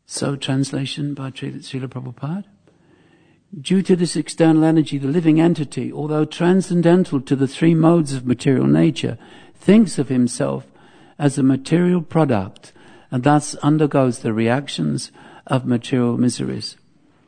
So, translation by Srila Prabhupada. Due to this external energy, the living entity, although transcendental to the three modes of material nature, thinks of himself as a material product and thus undergoes the reactions of material miseries.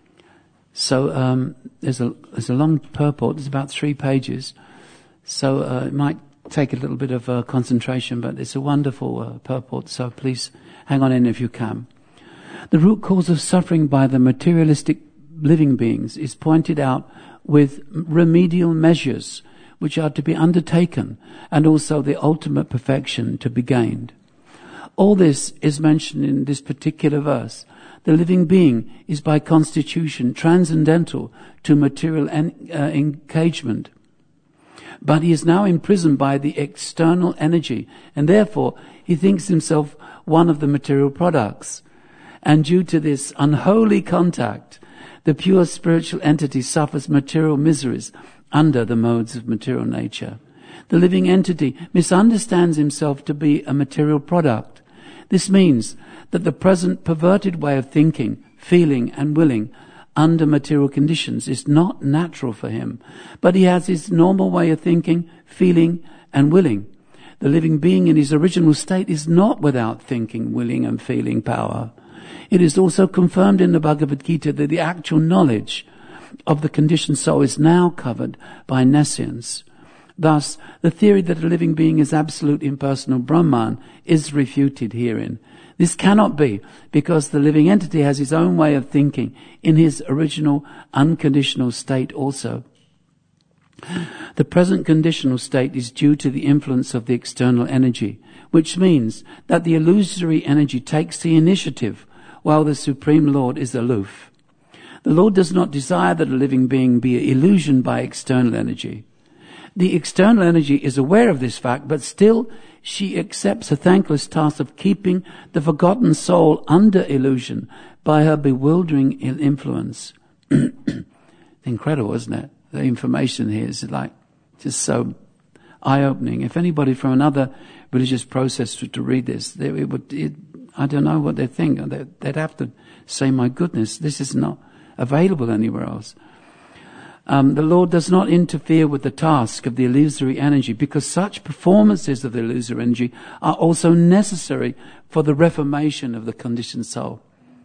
So there's a long purport. It's about 3 pages. So it might take a little bit of concentration, but it's a wonderful purport. So please hang on in if you can. The root cause of suffering by the materialistic living beings is pointed out with remedial measures which are to be undertaken, and also the ultimate perfection to be gained. All this is mentioned in this particular verse. The living being is by constitution transcendental to material engagement, but he is now imprisoned by the external energy, and therefore he thinks himself one of the material products. And due to this unholy contact, the pure spiritual entity suffers material miseries under the modes of material nature. The living entity misunderstands himself to be a material product. This means that the present perverted way of thinking, feeling and willing under material conditions is not natural for him, but he has his normal way of thinking, feeling and willing. The living being in his original state is not without thinking, willing and feeling power. It is also confirmed in the Bhagavad Gita that the actual knowledge of the conditioned soul is now covered by nescience. Thus, the theory that a living being is absolute impersonal Brahman is refuted herein. This cannot be, because the living entity has his own way of thinking in his original unconditional state also. The present conditional state is due to the influence of the external energy, which means that the illusory energy takes the initiative while the Supreme Lord is aloof. The Lord does not desire that a living being be illusioned by external energy. The external energy is aware of this fact, but still she accepts a thankless task of keeping the forgotten soul under illusion by her bewildering influence. Incredible, isn't it? The information here is like just so eye-opening. If anybody from another religious process were to read this, I don't know what they think. They'd have to say, my goodness, this is not available anywhere else. The Lord does not interfere with the task of the illusory energy, because such performances of the illusory energy are also necessary for the reformation of the conditioned soul.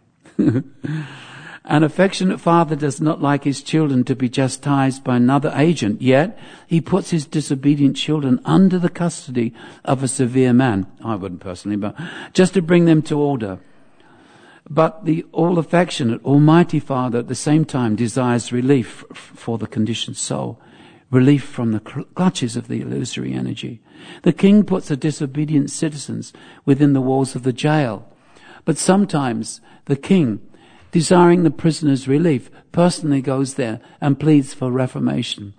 An affectionate father does not like his children to be chastised by another agent, yet he puts his disobedient children under the custody of a severe man. I wouldn't personally, but just to bring them to order. But the all-affectionate, almighty Father at the same time desires relief for the conditioned soul, relief from the clutches of the illusory energy. The king puts the disobedient citizens within the walls of the jail, but sometimes the king, desiring the prisoner's relief, personally goes there and pleads for reformation.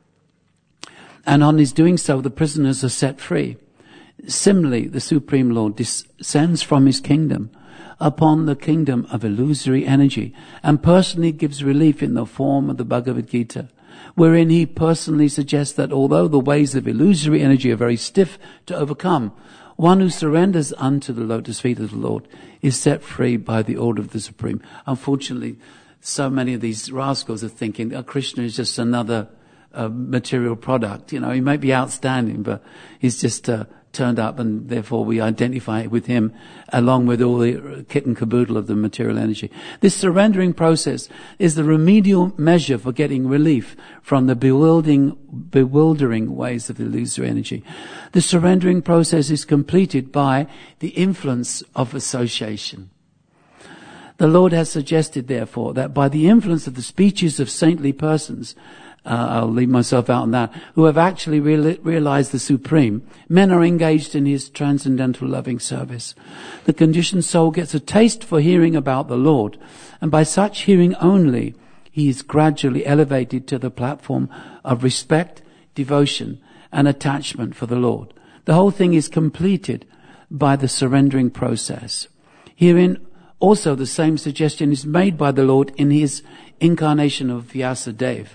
And on his doing so, the prisoners are set free. Similarly, the Supreme Lord descends from his kingdom upon the kingdom of illusory energy and personally gives relief in the form of the Bhagavad Gita, wherein he personally suggests that although the ways of illusory energy are very stiff to overcome, one who surrenders unto the lotus feet of the Lord is set free by the order of the Supreme. Unfortunately, so many of these rascals are thinking that Krishna is just another material product. You know, he may be outstanding, but he's just turned up, and therefore we identify with him along with all the kit and caboodle of the material energy. This surrendering process is the remedial measure for getting relief from the bewildering ways of illusory energy. The surrendering process is completed by the influence of association. The Lord has suggested, therefore, that by the influence of the speeches of saintly persons, I'll leave myself out on that, who have actually realized the Supreme, men are engaged in his transcendental loving service. The conditioned soul gets a taste for hearing about the Lord, and by such hearing only, he is gradually elevated to the platform of respect, devotion, and attachment for the Lord. The whole thing is completed by the surrendering process. Herein also the same suggestion is made by the Lord in his incarnation of Vyasadeva.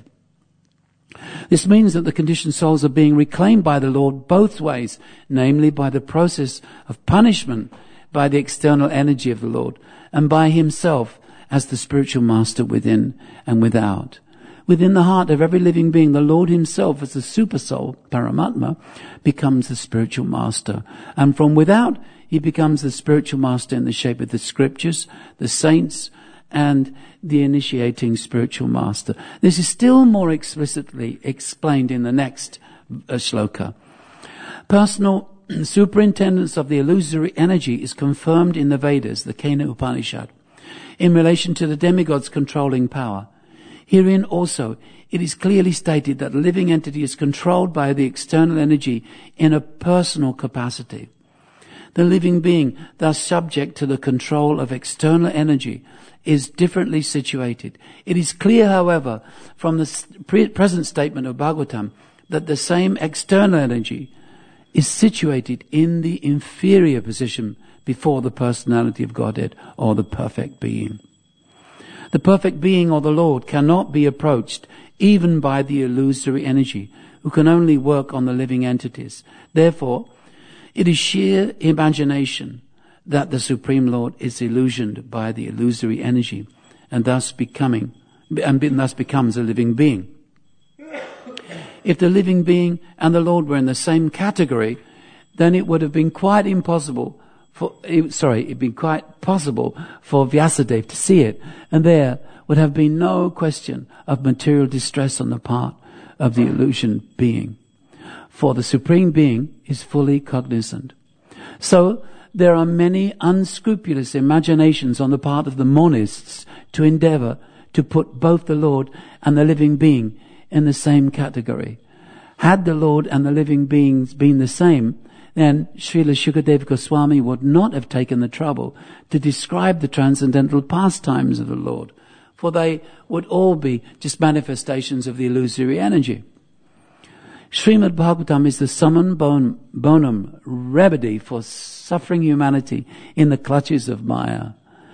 This means that the conditioned souls are being reclaimed by the Lord both ways, namely by the process of punishment by the external energy of the Lord, and by himself as the spiritual master within and without. Within the heart of every living being, the Lord himself as the supersoul, Paramatma, becomes the spiritual master. And from without, he becomes the spiritual master in the shape of the scriptures, the saints, and the initiating spiritual master. This is still more explicitly explained in the next shloka. Personal superintendence of the illusory energy is confirmed in the Vedas, the Kena Upanishad, in relation to the demigod's controlling power. Herein also, it is clearly stated that the living entity is controlled by the external energy in a personal capacity. The living being, thus subject to the control of external energy, is differently situated. It is clear, however, from the present statement of Bhagavatam, that the same external energy is situated in the inferior position before the personality of Godhead or the perfect being. The perfect being or the Lord cannot be approached even by the illusory energy, who can only work on the living entities. Therefore, it is sheer imagination that the Supreme Lord is illusioned by the illusory energy and thus becomes a living being. If the living being and the Lord were in the same category, then it would have been quite possible for Vyasadeva to see it, and there would have been no question of material distress on the part of the illusioned being. For the Supreme Being is fully cognizant. So, there are many unscrupulous imaginations on the part of the monists to endeavor to put both the Lord and the living being in the same category. Had the Lord and the living beings been the same, then Srila Shukadeva Goswami would not have taken the trouble to describe the transcendental pastimes of the Lord, for they would all be just manifestations of the illusory energy. Srimad Bhagavatam is the summum bonum remedy for suffering humanity in the clutches of Maya.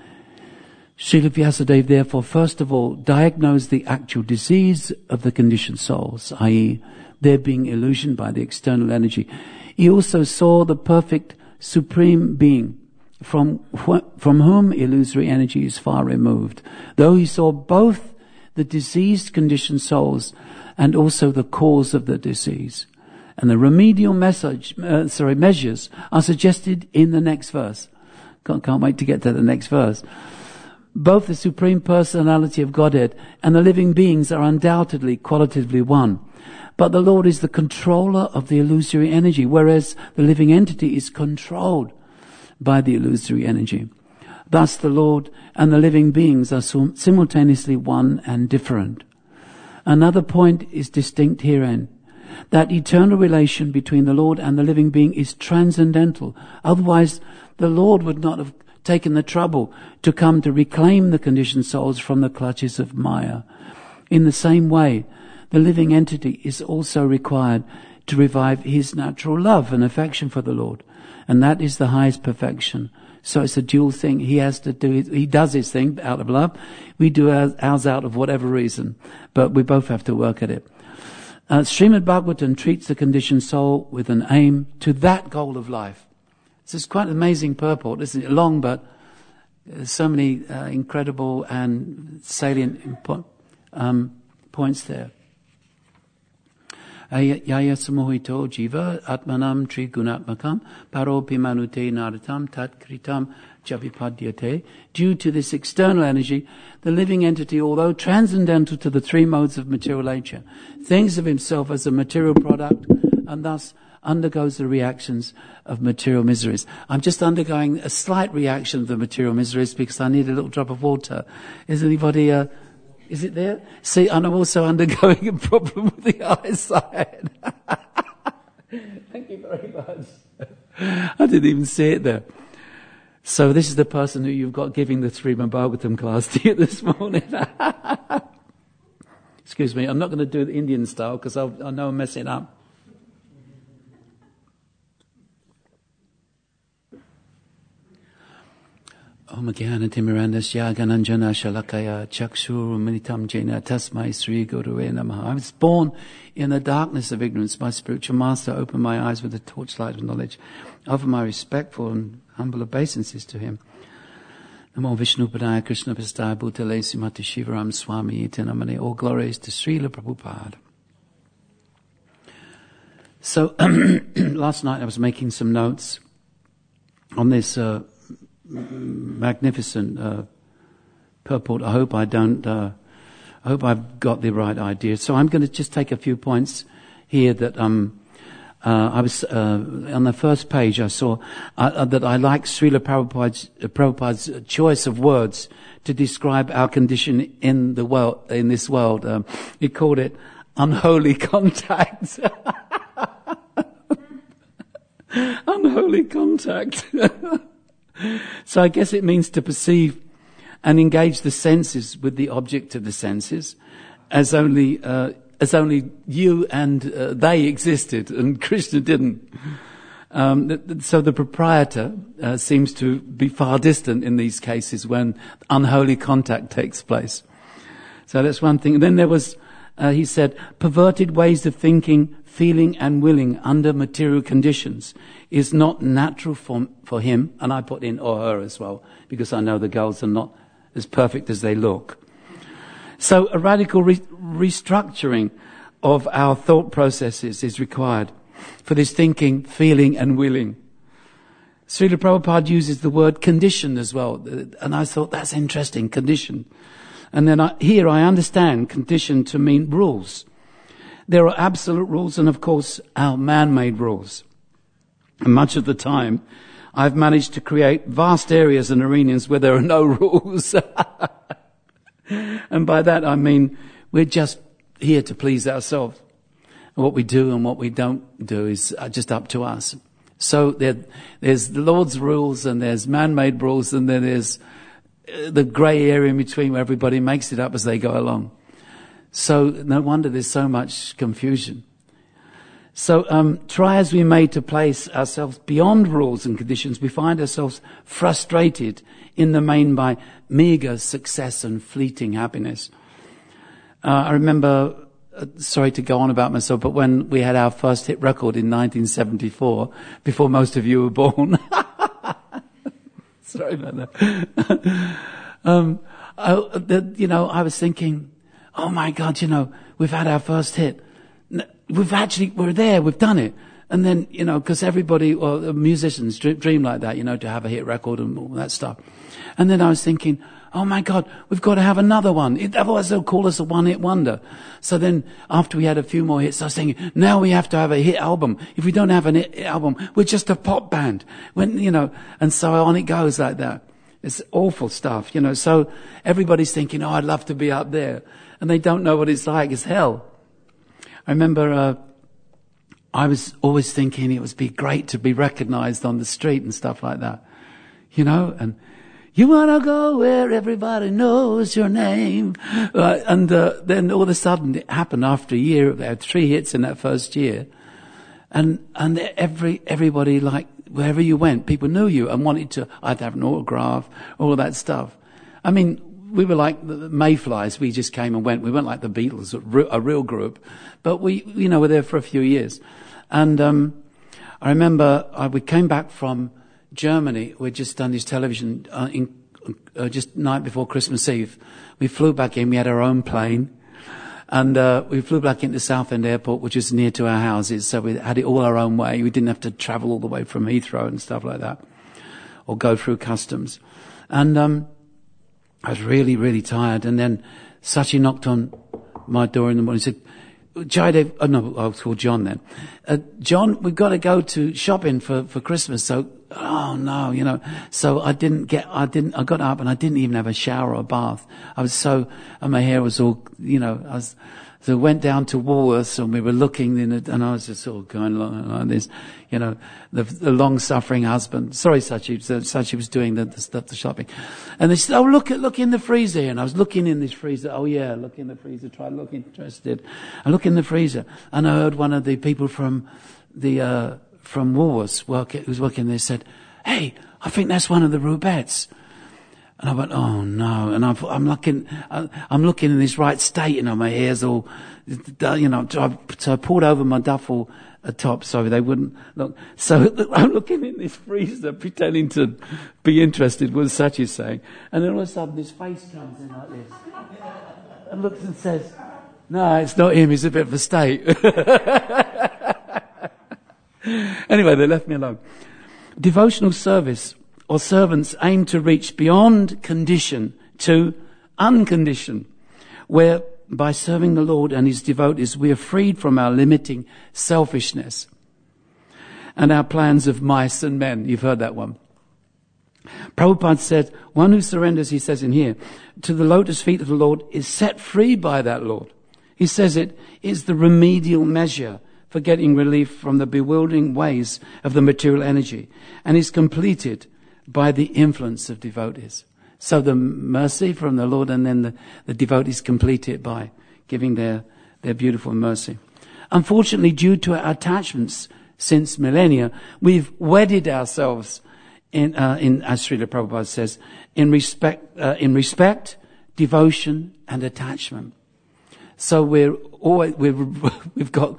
Srila Vyasadeva therefore first of all diagnosed the actual disease of the conditioned souls, i.e. their being illusioned by the external energy. He also saw the perfect supreme being from whom illusory energy is far removed, though he saw both the diseased conditioned souls and also the cause of the disease. And the remedial measures are suggested in the next verse. Can't wait to get to the next verse. Both the Supreme Personality of Godhead and the living beings are undoubtedly qualitatively one. But the Lord is the controller of the illusory energy, whereas the living entity is controlled by the illusory energy. Thus the Lord and the living beings are simultaneously one and different. Another point is distinct herein, that eternal relation between the Lord and the living being is transcendental. Otherwise, the Lord would not have taken the trouble to come to reclaim the conditioned souls from the clutches of Maya. In the same way, the living entity is also required to revive his natural love and affection for the Lord. And that is the highest perfection. So it's a dual thing. He does his thing out of love. We do ours out of whatever reason. But we both have to work at it. Srimad Bhagavatam treats the conditioned soul with an aim to that goal of life. This is quite an amazing purport, isn't it? Long, but there's so many incredible and salient points there. Yaya samohito jiva atmanam trigunatmakam paropi manute naratam tat kritam javipadyate. Due to this external energy, the living entity, although transcendental to the three modes of material nature, thinks of himself as a material product and thus undergoes the reactions of material miseries. I'm just undergoing a slight reaction of the material miseries because I need a little drop of water. Is anybody... Is it there? See, and I'm also undergoing a problem with the eyesight. Thank you very much. I didn't even see it there. So this is the person who you've got giving the Srimad Bhagavatam class to you this morning. Excuse me, I'm not going to do it Indian style because I know I'm messing up. Om Jnana Timirandasya Gananjana Shalakaya Chakshur Militam Jena Tasmai Sri Gurave Namaha. I was born in the darkness of ignorance. My spiritual master opened my eyes with the torchlight of knowledge. I offer my respectful and humble obeisances to him. Namo Vishnu Padaya Krishna Pastaya Bhutale Srimati Shivaram Swami Iti Namane. All glories to Srila Prabhupada. So, last night I was making some notes on this magnificent purport. I hope I've got the right idea. So I'm going to just take a few points here that I was on the first page. I saw that I like Srila Prabhupada's choice of words to describe our condition in the world, in this world. He called it unholy contact. Unholy contact. So I guess it means to perceive and engage the senses with the object of the senses, as only you and they existed, and Krishna didn't. So the proprietor seems to be far distant in these cases when unholy contact takes place. So that's one thing. And then there was, he said, perverted ways of thinking, feeling and willing under material conditions is not natural for him, and I put in or her as well, because I know the girls are not as perfect as they look. So a radical restructuring of our thought processes is required for this thinking, feeling and willing. Srila Prabhupada uses the word condition as well, and I thought that's interesting, condition. And then here I understand condition to mean rules. There are absolute rules and, of course, our man-made rules. And much of the time, I've managed to create vast areas and arenas where there are no rules. And by that, I mean we're just here to please ourselves. And what we do and what we don't do is just up to us. So there's the Lord's rules and there's man-made rules, and then there's the grey area in between where everybody makes it up as they go along. So no wonder there's so much confusion. So try as we may to place ourselves beyond rules and conditions, we find ourselves frustrated in the main by meager success and fleeting happiness. I remember, sorry to go on about myself, but when we had our first hit record in 1974, before most of you were born. Sorry about that. I was thinking, oh my God, we've had our first hit. We're there, we've done it. And then, because everybody, musicians dream like that, to have a hit record and all that stuff. And then I was thinking, oh my God, we've got to have another one. Otherwise they'll call us a one-hit wonder. So then after we had a few more hits, I was thinking, now we have to have a hit album. If we don't have a hit album, we're just a pop band. And so on it goes like that. It's awful stuff, So everybody's thinking, oh, I'd love to be up there. And they don't know what it's like. It's hell. I remember I was always thinking it would be great to be recognized on the street and stuff like that. And you want to go where everybody knows your name. And then all of a sudden it happened after a year. They had 3 hits in that first year. And everybody, like, wherever you went, people knew you and wanted to either have an autograph, all of that stuff. I mean, we were like the mayflies. We just came and went. We weren't like the Beatles, a real group. But we, were there for a few years. And I remember we came back from Germany. We'd just done this television just night before Christmas Eve. We flew back in. We had our own plane. And we flew back into Southend Airport, which is near to our houses. So we had it all our own way. We didn't have to travel all the way from Heathrow and stuff like that, or go through customs. And I was really, really tired. And then Sachi knocked on my door in the morning and said, Jaidev, I was called John then. John, we've got to go to shopping for Christmas. So, oh no, so I got up and I didn't even have a shower or a bath. And my hair was all, so I went down to Woolworths and we were looking and I was just sort of going along like this, the long-suffering husband. Sorry, Sachi was doing the stuff, the shopping. And they said, oh, look in the freezer. And I was looking in this freezer. Oh yeah, look in the freezer. Try looking interested. I look in the freezer and I heard one of the people from Woolworths who was working there said, hey, I think that's one of the Rubettes. And I went, oh no. And I'm looking in this right state, my hair's all, so I pulled over my duffel top so they wouldn't look. So I'm looking in this freezer pretending to be interested what Sachi's saying. And then all of a sudden this face comes in like this. And looks and says, no, it's not him, he's a bit of a state. Anyway, they left me alone. Devotional service or servants aim to reach beyond condition to unconditioned, where by serving the Lord and his devotees, we are freed from our limiting selfishness and our plans of mice and men. You've heard that one. Prabhupada said, one who surrenders, he says in here, to the lotus feet of the Lord is set free by that Lord. He says it is the remedial measure for getting relief from the bewildering ways of the material energy and is completed by the influence of devotees. So the mercy from the Lord, and then the devotees complete it by giving their beautiful mercy. Unfortunately, due to our attachments since millennia, we've wedded ourselves in as Srila Prabhupada says, in respect, devotion, and attachment. So we've got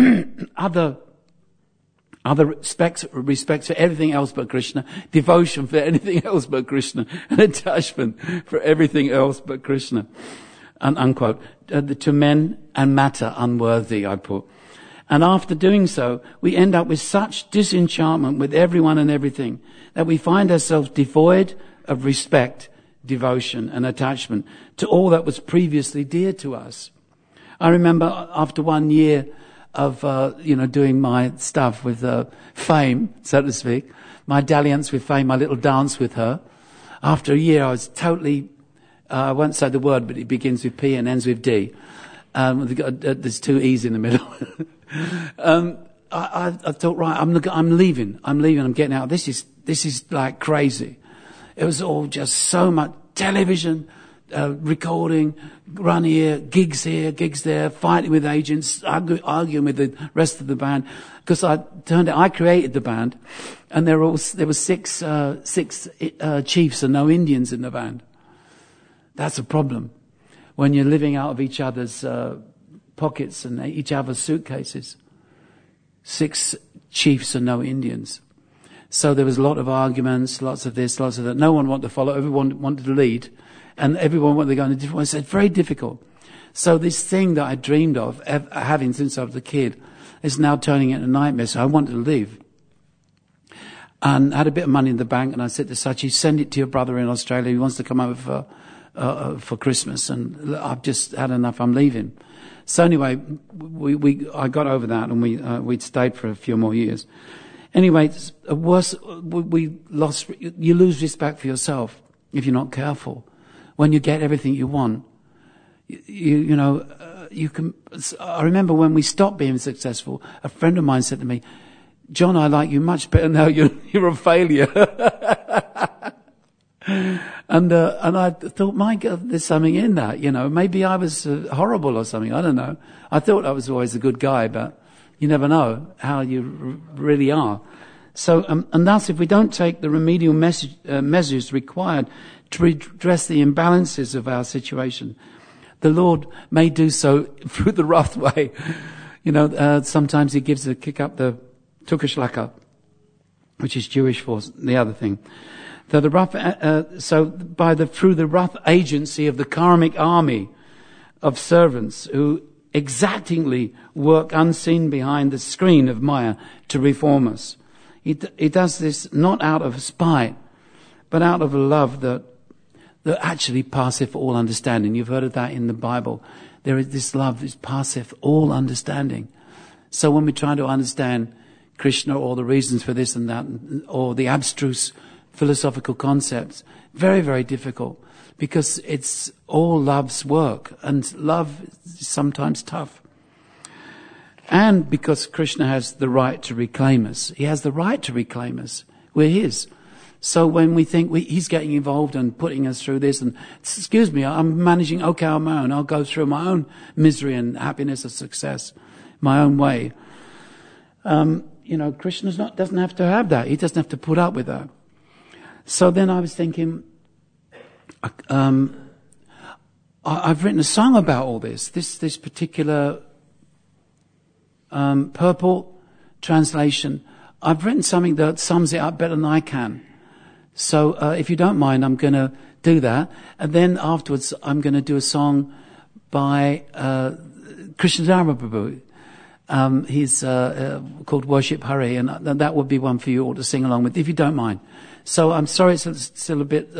other respect for everything else but Krishna, devotion for anything else but Krishna, and attachment for everything else but Krishna. Unquote. To men and matter unworthy, I put. And after doing so, we end up with such disenchantment with everyone and everything that we find ourselves devoid of respect, devotion, and attachment to all that was previously dear to us. I remember after 1 year of, doing my stuff with Fame, so to speak, my dalliance with Fame, my little dance with her. After a year, I was totally, I won't say the word, but it begins with P and ends with D. There's 2 E's in the middle. I thought, right, I'm leaving, I'm getting out. This is like crazy. It was all just so much television, recording, run here, gigs there, fighting with agents, arguing with the rest of the band. Because I created the band, and there were 6 chiefs and no Indians in the band. That's a problem when you're living out of each other's pockets and each other's suitcases. 6 chiefs and no Indians. So there was a lot of arguments, lots of this, lots of that. No one wanted to follow, everyone wanted to lead. And everyone wanted to go in a different way. So it's very difficult. So this thing that I dreamed of having since I was a kid is now turning into a nightmare. So I wanted to leave. And I had a bit of money in the bank, and I said to Sachi, send it to your brother in Australia. He wants to come over for Christmas, and I've just had enough. I'm leaving. So anyway, I got over that, and we'd stayed for a few more years. Anyway, you lose respect for yourself if you're not careful. When you get everything you want, you can. I remember when we stopped being successful, a friend of mine said to me, "John, I like you much better now. You're a failure." And I thought, my God, there's something in that. Maybe I was horrible or something. I don't know. I thought I was always a good guy, but you never know how you really are. So, and thus, if we don't take the remedial measures required to redress the imbalances of our situation, the Lord may do so through the rough way. Sometimes he gives a kick up the tukashlaka, which is Jewish for the other thing. Through the rough agency of the karmic army of servants who exactingly work unseen behind the screen of Maya to reform us. He does this not out of spite, but out of a love that actually passeth all understanding. You've heard of that in the Bible. There is this love that passeth all understanding. So when we try to understand Krishna or the reasons for this and that, or the abstruse philosophical concepts, very, very difficult, because it's all love's work, and love is sometimes tough. And because Krishna has the right to reclaim us. He has the right to reclaim us. We're his. So when we think he's getting involved and putting us through this, and excuse me, I'm managing okay on my own. I'll go through my own misery and happiness and success my own way. Krishna doesn't have to have that. He doesn't have to put up with that. So then I was thinking, I've written a song about all this. This particular purple translation. I've written something that sums it up better than I can. So if you don't mind, I'm going to do that. And then afterwards, I'm going to do a song by Krishnadharma Prabhu. He's called Worship Hari, and that would be one for you all to sing along with, if you don't mind. So I'm sorry it's still a bit,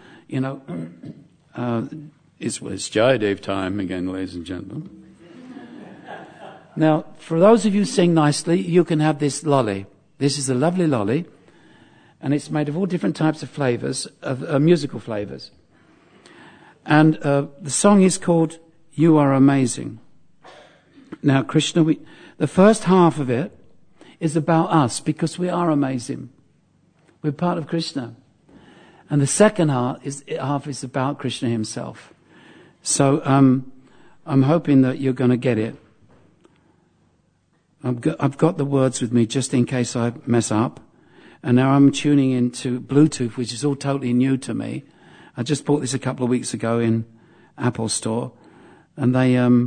it's Jayadev time again, ladies and gentlemen. Now, for those of you who sing nicely, you can have this lolly. This is a lovely lolly, and it's made of all different types of flavors, musical flavors. And the song is called You Are Amazing. Now, Krishna, the first half of it is about us, because we are amazing. We're part of Krishna. And the second half is about Krishna himself. So I'm hoping that you're going to get it. I've got the words with me just in case I mess up. And now I'm tuning into Bluetooth, which is all totally new to me. I just bought this a couple of weeks ago in Apple Store. And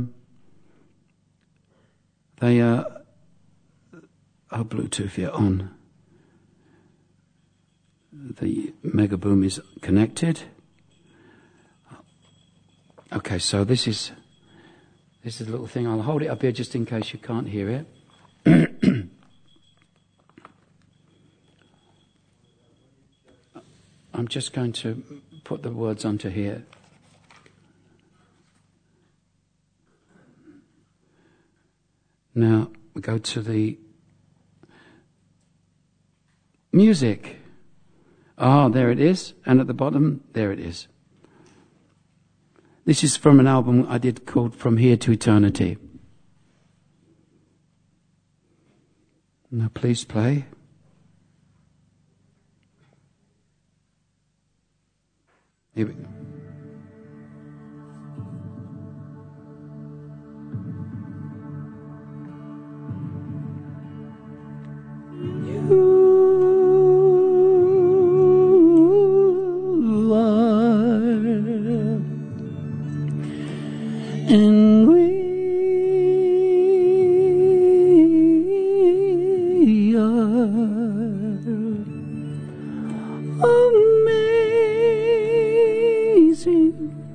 Bluetooth, yeah, on. The Mega Boom is connected. Okay, so this is a little thing. I'll hold it up here just in case you can't hear it. I'm just going to put the words onto here. Now we go to the music. There it is. And at the bottom, there it is. This is from an album I did called From Here to Eternity. Now please play. Here we go. And we are amazing,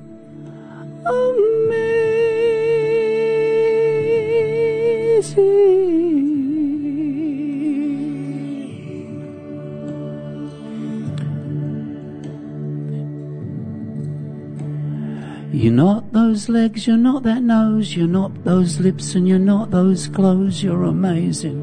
You're not those legs, you're not that nose, you're not those lips, and you're not those clothes, you're amazing.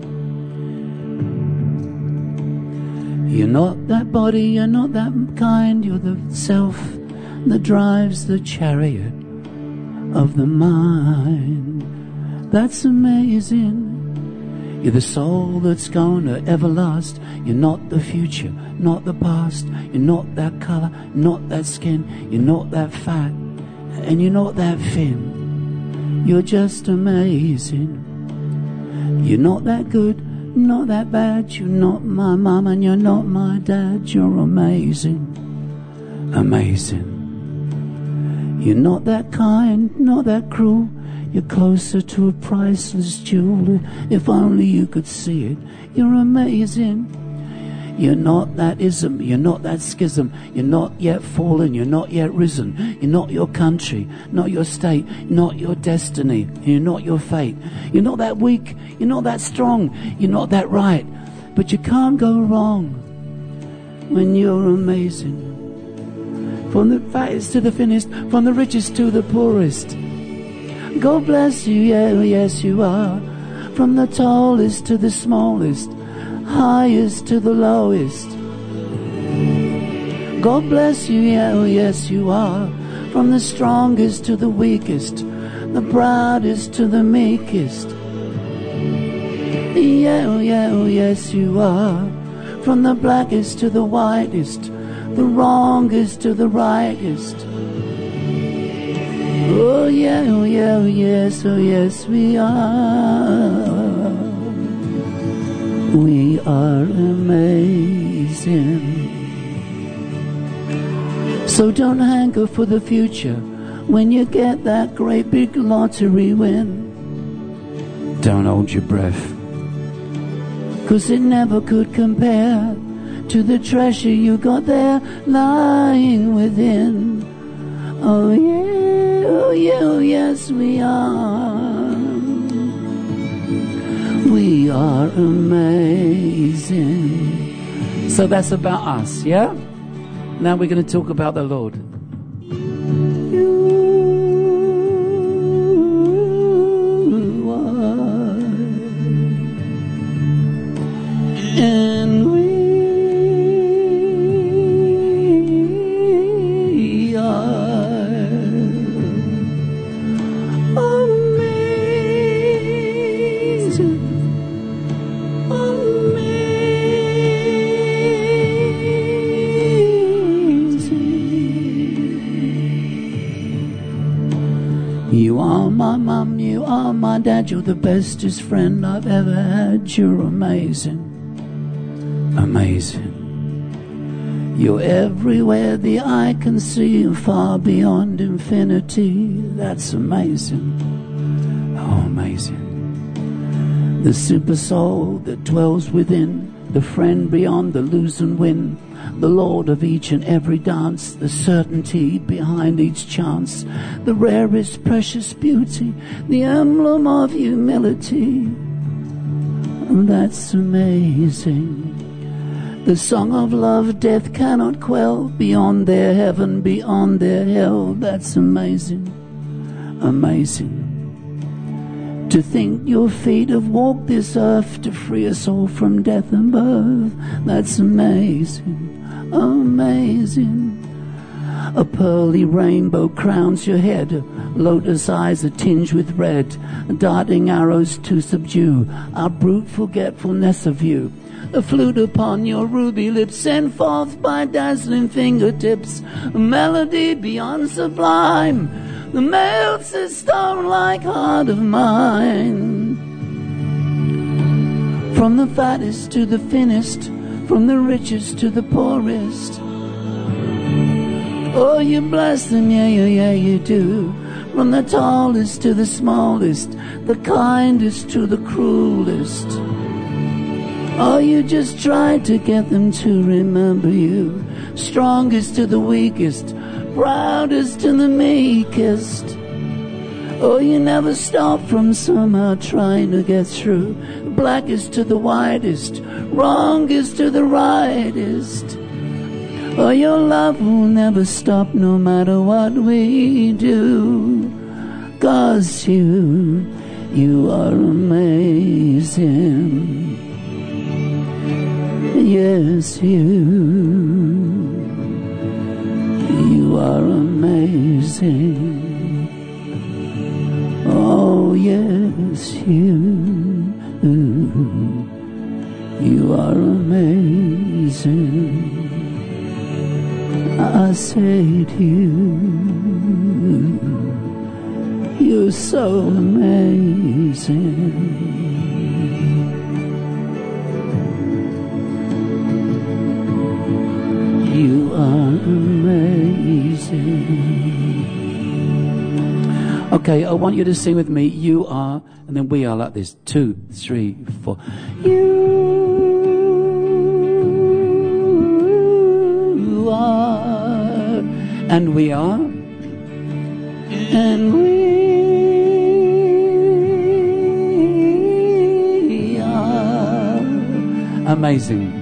You're not that body, you're not that kind, you're the self that drives the chariot of the mind. That's amazing. You're the soul that's going to everlast. You're not the future, not the past. You're not that color, not that skin. You're not that fat, and you're not that thin. You're just amazing. You're not that good, not that bad. You're not my mom and you're not my dad. You're amazing, amazing. You're not that kind, not that cruel. You're closer to a priceless jewel. If only you could see it. You're amazing. You're not that ism. You're not that schism. You're not yet fallen. You're not yet risen. You're not your country, not your state, not your destiny. You're not your fate. You're not that weak. You're not that strong. You're not that right. But you can't go wrong when you're amazing. From the fattest to the thinnest, from the richest to the poorest. God bless you, yeah, yes you are. From the tallest to the smallest, highest to the lowest. God bless you, yeah, yes you are. From the strongest to the weakest, the proudest to the meekest. Yeah, yeah, yes you are. From the blackest to the whitest, the wrongest to the rightest. Oh yeah, oh yeah, oh yes, oh yes we are. We are amazing. So So don't hanker for the future when you get that great big lottery win. Don't hold your breath, 'cause it never could compare to the treasure you got there lying within. Oh yeah, oh yeah, oh yes we are. We are amazing. So that's about us, yeah? Now we're going to talk about the Lord. You are, and we my mum, you are my dad, you're the bestest friend I've ever had. You're amazing, amazing. You're everywhere the eye can see, far beyond infinity. That's amazing, oh amazing. The super soul that dwells within, the friend beyond the lose and win, the Lord of each and every dance, the certainty behind each chance, the rarest precious beauty, the emblem of humility. And that's amazing. The song of love death cannot quell, beyond their heaven, beyond their hell. That's amazing, amazing. To think your feet have walked this earth to free us all from death and birth. That's amazing, amazing. A pearly rainbow crowns your head, lotus eyes are tinged with red, darting arrows to subdue our brute forgetfulness of you. A flute upon your ruby lips, sent forth by dazzling fingertips, a melody beyond sublime, the melts a stone-like heart of mine. From the fattest to the thinnest, from the richest to the poorest, oh, you bless them, yeah, yeah, yeah, you do. From the tallest to the smallest, the kindest to the cruelest, oh, you just try to get them to remember you. Strongest to the weakest, proudest to the meekest, oh, you never stop from somehow trying to get through. Blackest to the whitest, wrongest to the rightest, oh, your love will never stop no matter what we do. 'Cause you are amazing. Yes, you are amazing. Oh, yes, you are amazing. I say to you, you're so amazing. You are amazing. Okay, I want you to sing with me, you are, and then we are like this. 2, 3, 4. You are, and we are, and we are amazing.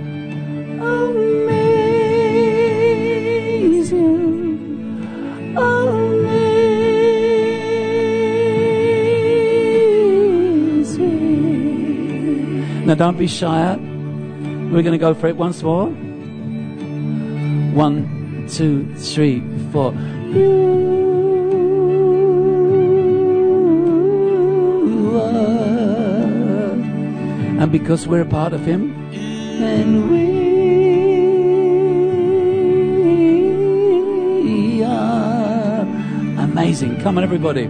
Now don't be shy. We're going to go for it once more. 1, 2, 3, 4. You are. And because we're a part of Him, and we are amazing. Come on, everybody.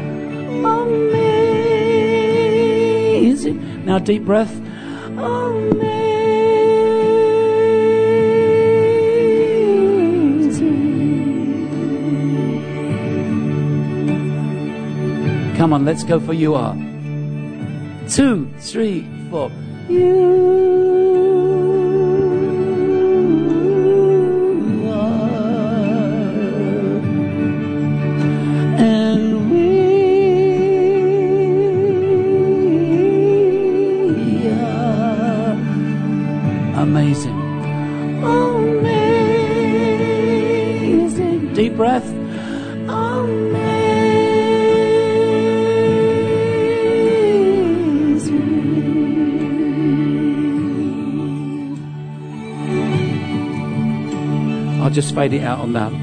Amazing. Now, deep breath. Amazing. Come on, let's go for you are. 2, 3, 4. You are, and we are amazing. Amazing. Deep breath. I'll just fade it out on that.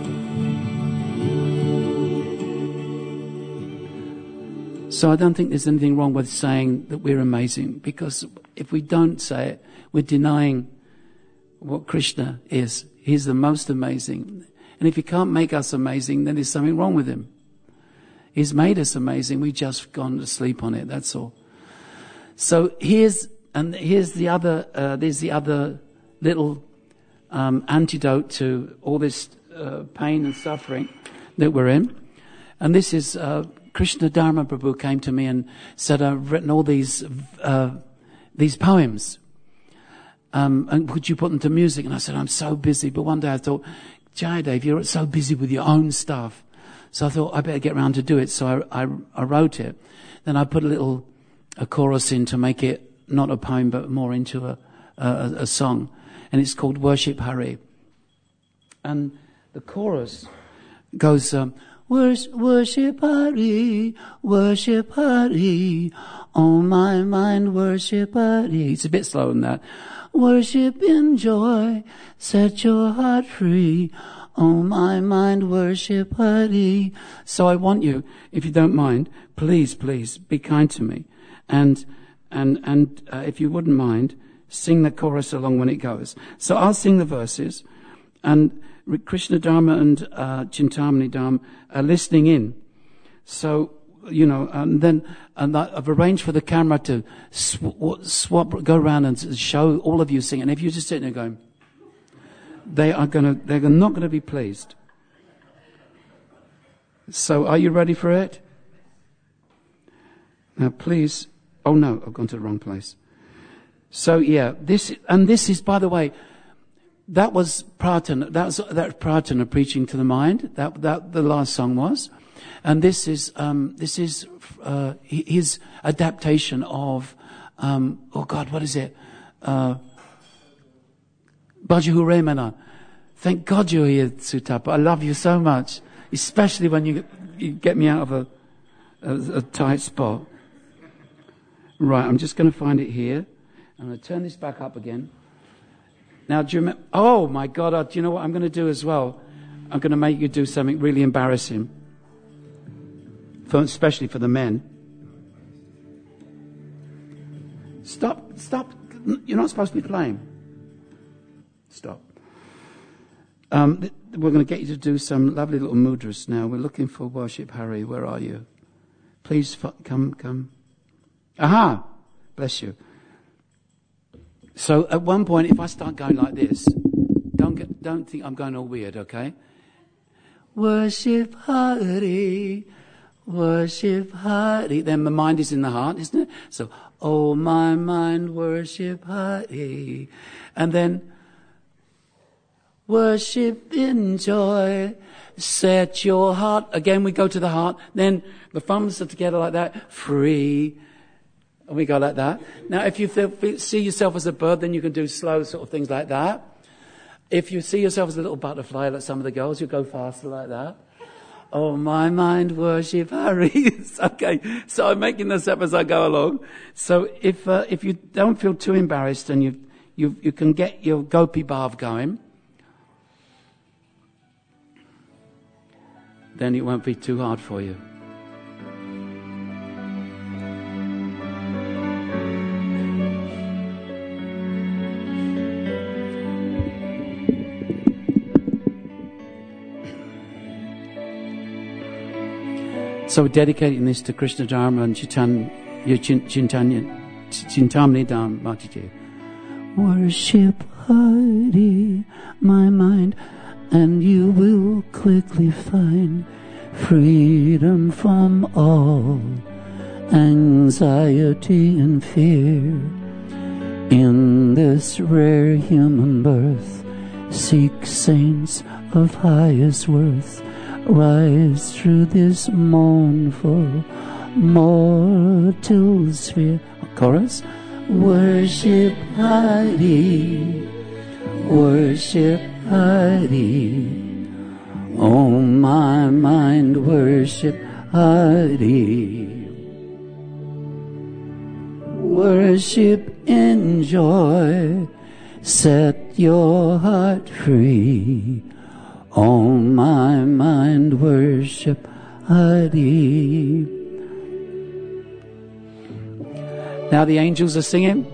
So I don't think there's anything wrong with saying that we're amazing, because if we don't say it, we're denying what Krishna is. He's the most amazing. And if he can't make us amazing, then there's something wrong with him. He's made us amazing. We've just gone to sleep on it. That's all. So here's the other, there's the other little antidote to all this pain and suffering that we're in. And this is Krishna Dharma Prabhu came to me and said, I've written all these poems. And could you put them to music? And I said, I'm so busy. But one day I thought, Jayadev, you're so busy with your own stuff. So I thought I better get around to do it. So I wrote it. Then I put a chorus in to make it not a poem, but more into a song. And it's called Worship Hari. And the chorus goes, worship Hari, worship Hari, on my mind worship Hari. It's a bit slower than that. Worship in joy, set your heart free, on my mind worship Hari. So I want you, if you don't mind, please be kind to me. And if you wouldn't mind, sing the chorus along when it goes. So I'll sing the verses, and Krishna Dharma and Chintamani Dharma are listening in. So, and I've arranged for the camera to go around and show all of you singing. And if you're just sitting there going, they're not going to be pleased. So are you ready for it? Now please, oh no, I've gone to the wrong place. So yeah, this is, by the way, that was Pratana. That's Pratana preaching to the mind. That the last song was, and this is his adaptation of oh God, what is it? Bhajahu Remana. Thank God you're here, Sutapa. I love you so much, especially when you get me out of a tight spot. Right, I'm just going to find it here. I'm going to turn this back up again. Now, do you remember? Oh my God! Do you know what I'm going to do as well? I'm going to make you do something really embarrassing, especially for the men. Stop! You're not supposed to be playing. Stop. We're going to get you to do some lovely little mudras now. We're looking for Worship Hari. Where are you? Please come. Aha! Bless you. So at one point, if I start going like this, don't think I'm going all weird, okay? Worship Hari, worship Hari. Then my mind is in the heart, isn't it? So, oh my mind, worship Hari. And then, worship in joy, set your heart. Again, we go to the heart. Then the thumbs are together like that, free. And we go like that. Now, if you see yourself as a bird, then you can do slow sort of things like that. If you see yourself as a little butterfly, like some of the girls, you go faster like that. Oh, my mind worship Hari. Okay, so I'm making this up as I go along. So if you don't feel too embarrassed and you can get your Gopi Bhav going, then it won't be too hard for you. So we're dedicating this to Krishna Dharma and Chintamani Dharma Mataji. Worship Hari, my mind, and you will quickly find freedom from all anxiety and fear. In this rare human birth, seek saints of highest worth, rise through this mournful mortal sphere. Chorus. Worship Hari, worship Hari. Oh, my mind, worship Hari. Worship, enjoy, set your heart free. Oh, my mind, worship Hari. Now the angels are singing.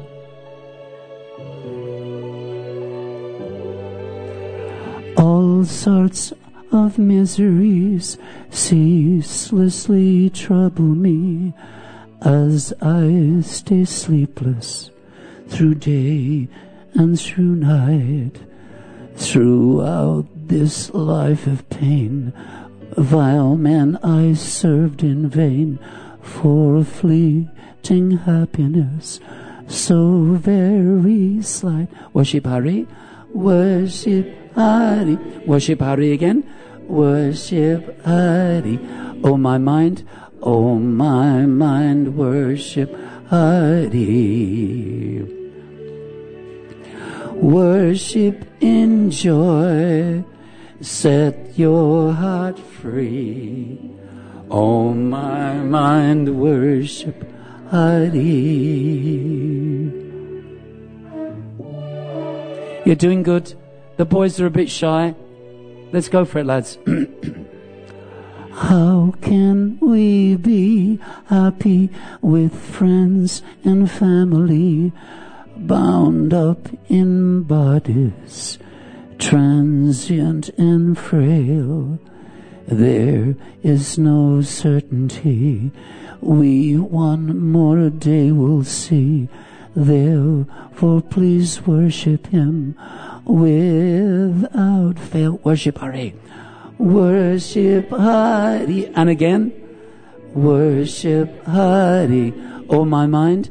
All sorts of miseries ceaselessly trouble me as I stay sleepless through day and through night. Throughout this life of pain, vile men I served in vain for fleeting happiness so very slight. Worship Hari, worship Hari, worship Hari again. Worship Hari. Oh, my mind, worship Hari. Worship, enjoy, set your heart free. Oh, my mind, worship Hari. You're doing good. The boys are a bit shy. Let's go for it, lads. How can we be happy with friends and family, bound up in bodies, transient and frail? There is no certainty we one more day will see. Therefore please worship him without fail. Worship Hari. Worship Hari. And again. Worship Hari. Oh, my mind,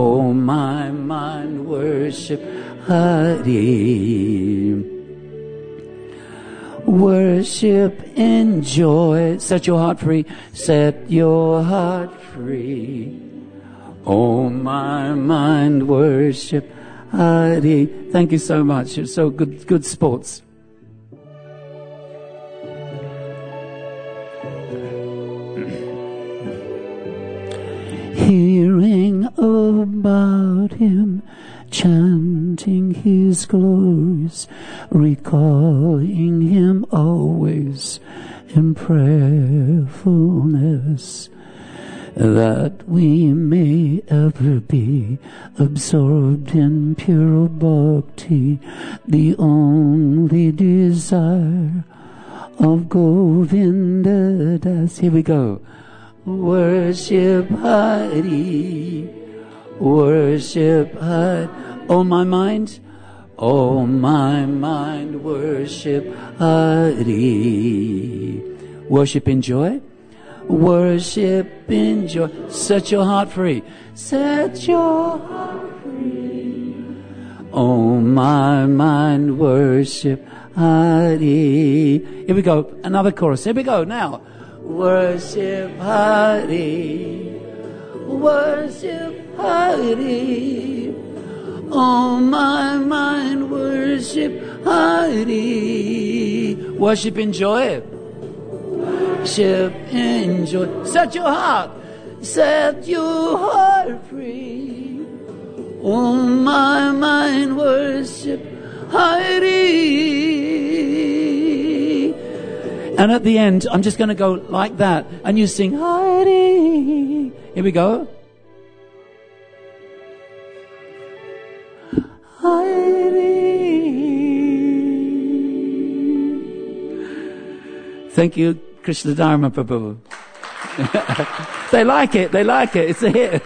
worship Hari. Worship, enjoy, set your heart free, set your heart free. Oh, my mind, worship Hari. Thank you so much. You're so good sports. Hearing about him, chanting his glories, recalling him always in prayerfulness, that we may ever be absorbed in pure bhakti, the only desire of Govinda Das. Here we go. Worship Hari, worship Hari. Oh, my mind, worship Hari. Worship, enjoy. Worship, enjoy. Set your heart free. Set your heart free. Oh, my mind, worship Hari. Here we go. Another chorus. Here we go now. Worship Hari, worship Hari. Oh, my mind, worship Hari. Worship, enjoy. Worship, enjoy. Set your heart free. Oh, my mind, worship Hari. And at the end, I'm just going to go like that. And you sing, Hari. Here we go. Hari. Thank you, Krishna Dharma Prabhu. They like it. It's a hit.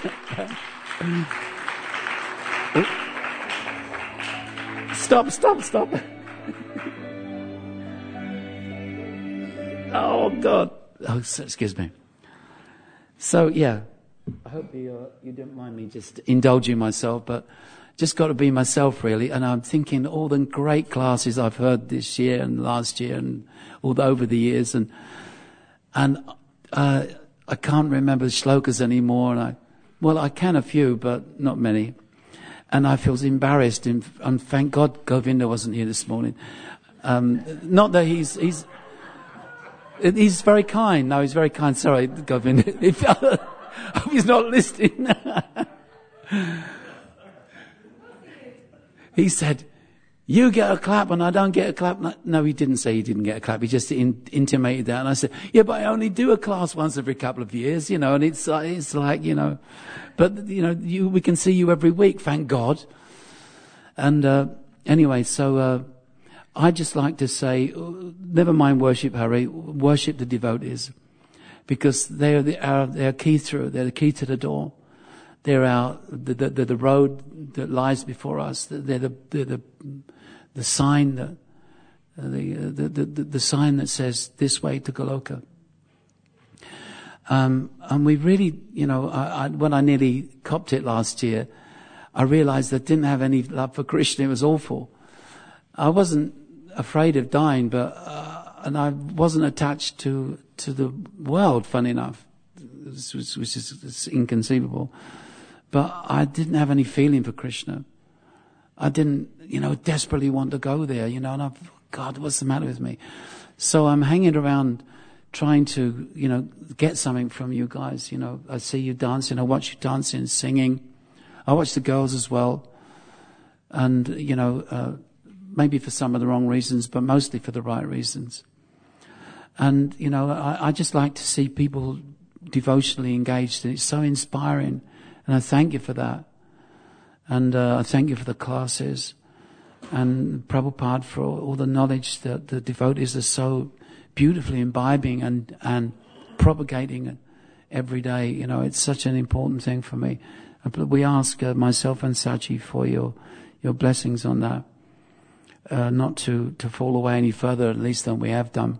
Stop. Oh, God. excuse me. So, yeah, I hope you don't mind me just indulging myself, but just got to be myself, really. And I'm thinking all the great classes I've heard this year and last year and over the years. And I can't remember the shlokas anymore. And I can a few, but not many. And I feel embarrassed. And thank God Govinda wasn't here this morning. Not that he's very kind. No, he's very kind. Sorry, Govinda. I hope he's not listening. He said, you get a clap and I don't get a clap. No, he didn't say he didn't get a clap. He just intimated that. And I said, yeah, but I only do a class once every couple of years, and it's like, but, we can see you every week, thank God. And, anyway, so, I'd just like to say, never mind worship, Hari, worship the devotees. Because they're key through, they're the key to the door. They're the road that lies before us. They're the sign the sign that says this way to Goloka. And we really, when I nearly copped it last year, I realized I didn't have any love for Krishna. It was awful. I wasn't afraid of dying, and I wasn't attached to the world, funny enough, which is inconceivable. But I didn't have any feeling for Krishna. I didn't, desperately want to go there, and I've, God, what's the matter with me? So I'm hanging around trying to, get something from you guys. I see you dancing, I watch you dancing, singing. I watch the girls as well. And, maybe for some of the wrong reasons, but mostly for the right reasons. And, I just like to see people devotionally engaged, and it's so inspiring. And I thank you for that. And I thank you for the classes. And Prabhupada for all the knowledge that the devotees are so beautifully imbibing and propagating every day. It's such an important thing for me. We ask myself and Sachi for your blessings on that. Not to fall away any further, at least than we have done.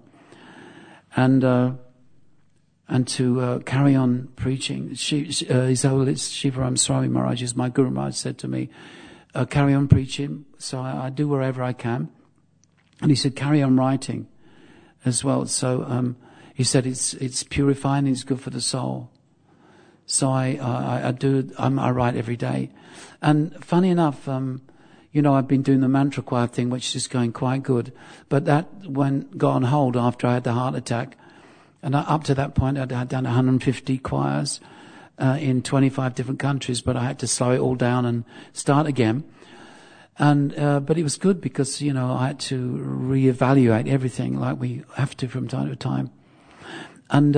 And to carry on preaching. His Holiness Shivaram Swami Maharaj, my Guru Maharaj, said to me, carry on preaching. So I do wherever I can. And he said, carry on writing as well. So he said it's purifying, it's good for the soul. So I write every day. And funny enough, I've been doing the mantra choir thing, which is going quite good. But that got on hold after I had the heart attack. And up to that point, I'd done 150 choirs in 25 different countries, but I had to slow it all down and start again. And but it was good because, I had to reevaluate everything like we have to from time to time. And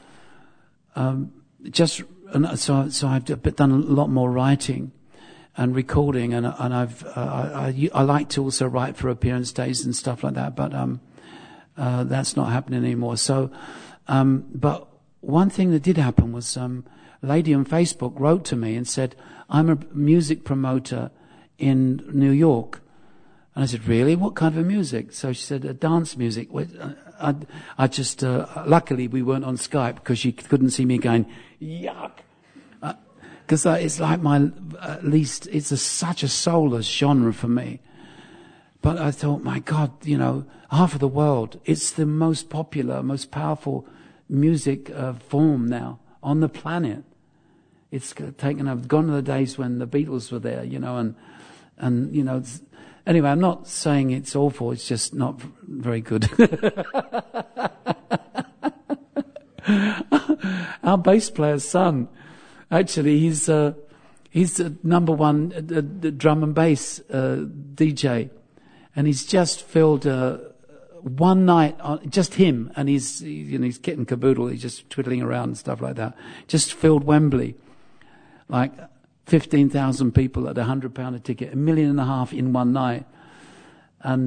so I've done a lot more writing and recording, and I like to also write for appearance days and stuff like that, but that's not happening anymore. So, but one thing that did happen was a lady on Facebook wrote to me and said, I'm a music promoter in New York. And I said, really? What kind of music? So she said, dance music. I just, luckily we weren't on Skype because she couldn't see me going, yuck. Because it's like at least it's such a soulless genre for me. But I thought, my God, half of the world, it's the most popular, most powerful music form now on the planet. It's taken over. Gone are the days when the Beatles were there, anyway, I'm not saying it's awful. It's just not very good. Our bass player's son, actually, he's the number one the drum and bass DJ, and he's just filled one night on just him, and he's kit and caboodle. He's just twiddling around and stuff like that. Just filled Wembley, like 15,000 people at £100 a ticket, $1.5 million in one night, and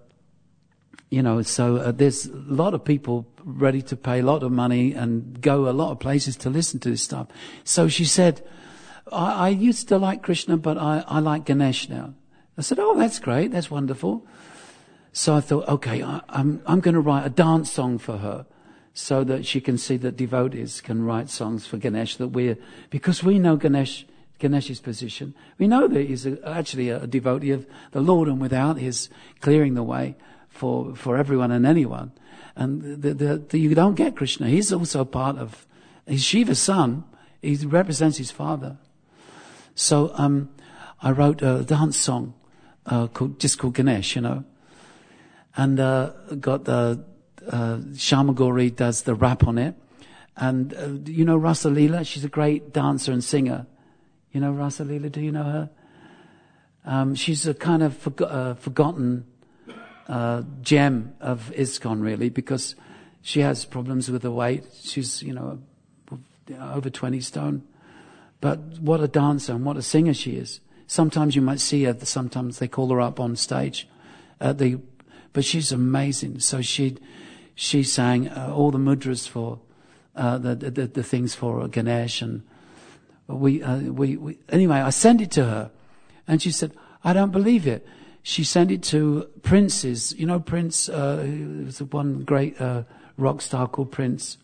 so there's a lot of people ready to pay a lot of money and go a lot of places to listen to this stuff. So she said, I used to like Krishna, but I like Ganesh now. I said, oh, that's great. That's wonderful. So I thought, okay, I'm going to write a dance song for her so that she can see that devotees can write songs for Ganesh, because we know Ganesh's position. We know that he's actually a devotee of the Lord, and without his clearing the way for everyone and anyone. And you don't get Krishna. He's also he's Shiva's son. He represents his father. So I wrote a dance song called Ganesh, and got Shama Gauri does the rap on it. And Rasa Leela, she's a great dancer and singer. You know Rasa Leela, do you know her? She's a kind of forgotten gem of ISKCON, really, because she has problems with her weight. She's, over 20 stone. But what a dancer and what a singer she is. Sometimes you might see her, sometimes they call her up on stage. But she's amazing. So she sang all the mudras for the things for Ganesh, and anyway, I sent it to her, and she said, "I don't believe it." She sent it to Prince's. Prince, who was one great rock star called Prince.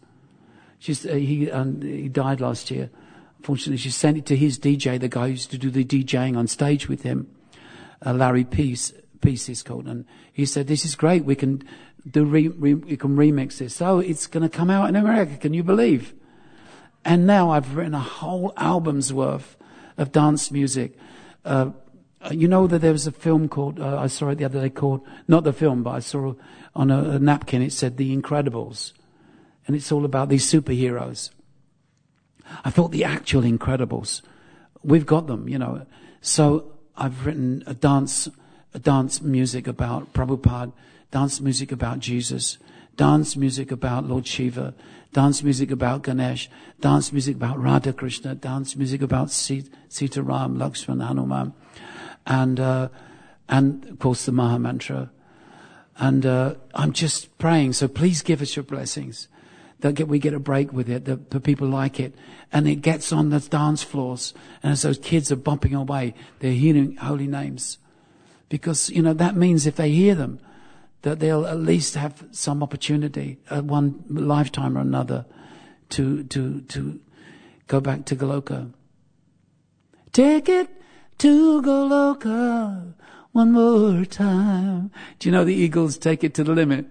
He died last year. Unfortunately, she sent it to his DJ, the guy who used to do the DJing on stage with him, Larry Peace is called, and he said, "This is great. We can we can remix this. So it's going to come out in America. Can you believe?" And now I've written a whole album's worth of dance music. That there was a film called, I saw it the other day called, not the film, but I saw on a napkin, it said The Incredibles. And it's all about these superheroes. I thought the actual Incredibles, we've got them, So I've written a dance music about Prabhupada, dance music about Jesus, dance music about Lord Shiva, dance music about Ganesh, dance music about Radha Krishna, dance music about Sita Ram, Lakshman, Hanuman, and of course the Maha Mantra. And I'm just praying, so please give us your blessings, that we get a break with it, that people like it, and it gets on the dance floors, and as those kids are bumping away, they're hearing holy names. Because, that means if they hear them, that they'll at least have some opportunity at one lifetime or another to go back to Goloka. Take it to Goloka one more time. Do you know the Eagles take it to the limit?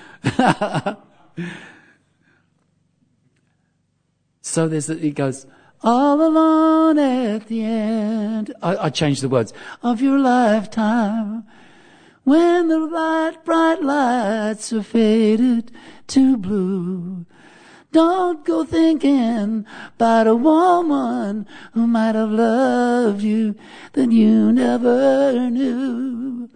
So it goes, all alone at the end. I changed the words. Of your lifetime. When the bright lights are faded to blue. Don't go thinking about a woman who might have loved you that you never knew.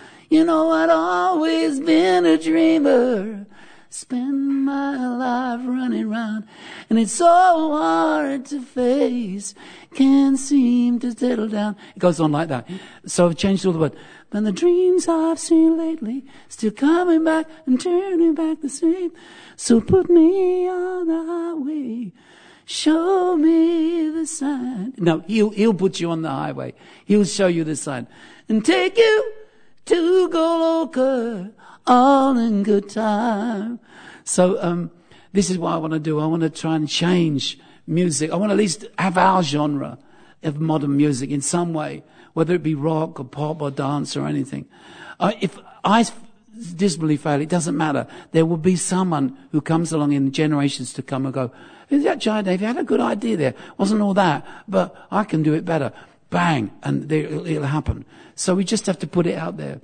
I'd always been a dreamer. Spend my life running round, and it's so hard to face, can't seem to settle down. It goes on like that. So I've changed all the words. But the dreams I've seen lately, still coming back and turning back the same. So put me on the highway, show me the sign. No, he'll put you on the highway. He'll show you the sign. And take you to Goloka, all in good time. So this is what I want to do. I want to try and change music. I want to at least have our genre of modern music in some way, whether it be rock or pop or dance or anything. If I dismally fail, it doesn't matter. There will be someone who comes along in generations to come and go, "Is that Jayadev? You had a good idea there. Wasn't all that, but I can do it better." Bang, and it'll happen. So we just have to put it out there.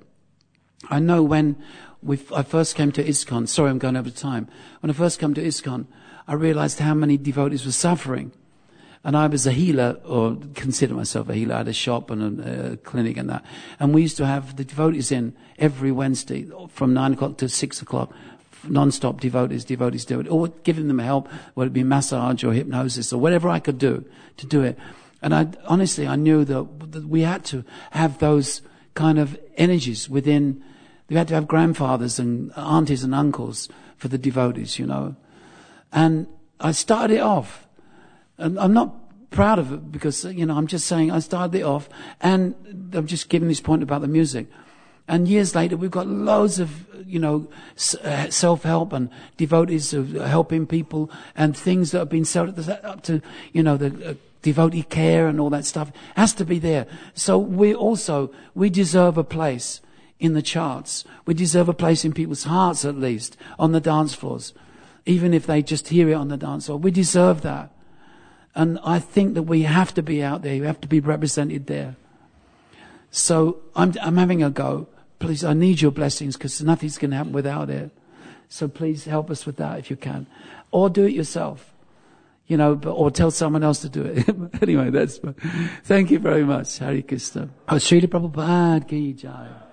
I know when I first came to ISKCON, sorry I'm going over time. When I first came to ISKCON, I realized how many devotees were suffering. And I was a healer, or consider myself a healer. I had a shop and a clinic and that. And we used to have the devotees in every Wednesday from 9 o'clock to 6 o'clock. Non-stop devotees do it. Or giving them help, whether it be massage or hypnosis or whatever I could do to do it. And I knew that we had to have those kind of energies within. We had to have grandfathers and aunties and uncles for the devotees, And I started it off. And I'm not proud of it because, I'm just saying I started it off. And I'm just giving this point about the music. And years later, we've got loads of, self-help and devotees of helping people and things that have been set up to, the devotee care and all that stuff. It has to be there. So we deserve a place in the charts. We deserve a place in people's hearts, at least, on the dance floors. Even if they just hear it on the dance floor. We deserve that. And I think that we have to be out there. We have to be represented there. So I'm having a go. Please, I need your blessings because nothing's going to happen without it. So please help us with that if you can. Or do it yourself. Or tell someone else to do it. Anyway, thank you very much. Hare Krishna. Srila Prabhupada Ki Jai.